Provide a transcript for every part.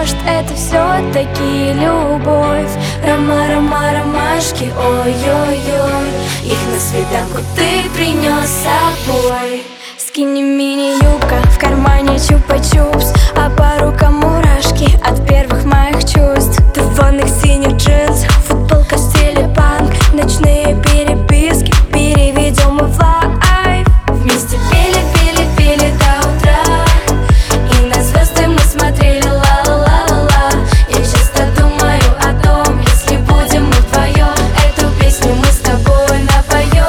может, это все-таки любовь? Рома, рома, ромашки, ой-ой-ой, их на свиданку ты принес с собой. Скини-мини-юбка, в кармане чупа-чупс, а по рукам мурашки от первых моих чувств. Ты в ванных синих джинсах, футболка в стиле панк, ночные переписки переведем в лайв. Вместе пели, пели, пели до утра, и на звезды мы смотрели, ла-ла-ла-ла. Я часто думаю о том, если будем мы вдвоем, эту песню мы с тобой напоем.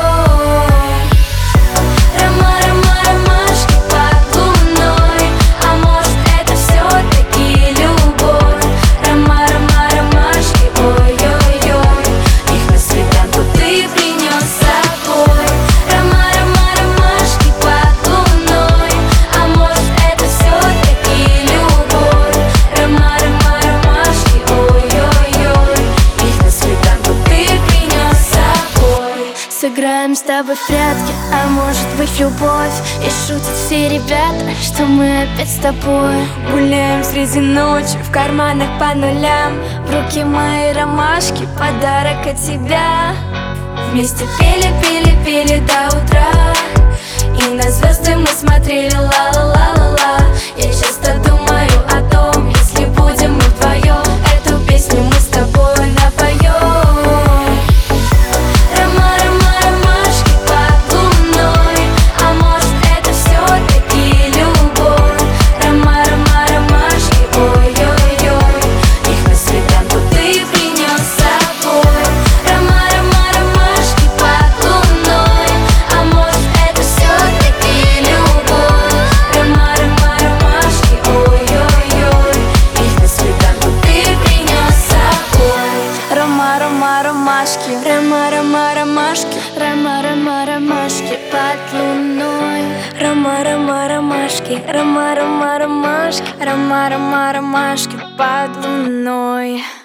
Рома, рома, ромашки под луной, а может, это все-таки любовь? Рома, рома, ромашки, ой-ой-ой, их на свиданку ты принес с собой. Рома, рома, ромашки под луной, а может, это все-таки любовь? Рома, рома, ромашки, ой-ой-ой, их на свиданку ты принес с собой. Сыграем с тобой в прятки, а может быть любовь. И шутят все ребята, что мы опять с тобой гуляем среди ночи, в карманах по нулям, в руки мои ромашки, подарок от тебя. Вместе пели, пели, пели до утра, и на звезды мы смотрели, ла-ла-ла-ла-ла. Я часто думаю о том, если будем мы вдвоем, эту песню мы с тобой напоем. Рома, рома, ромашки под луной, а может, это все-таки любовь? Рома, рома, ромашки, ой-ой-ой, их на свиданку ты принес с собой. Рома, рома, ромашки под луной, а может, это все-таки любовь? Рома, рома, ромашки, ой-ой-ой, их на свиданку ты принес с собой. Рома, рома, ромашки, рома, рома, ромашки, рома, рома, ромашки под луной. Рома, рома, ромашки, рома, рома, ромашки, рома, рома, ромашки под луной.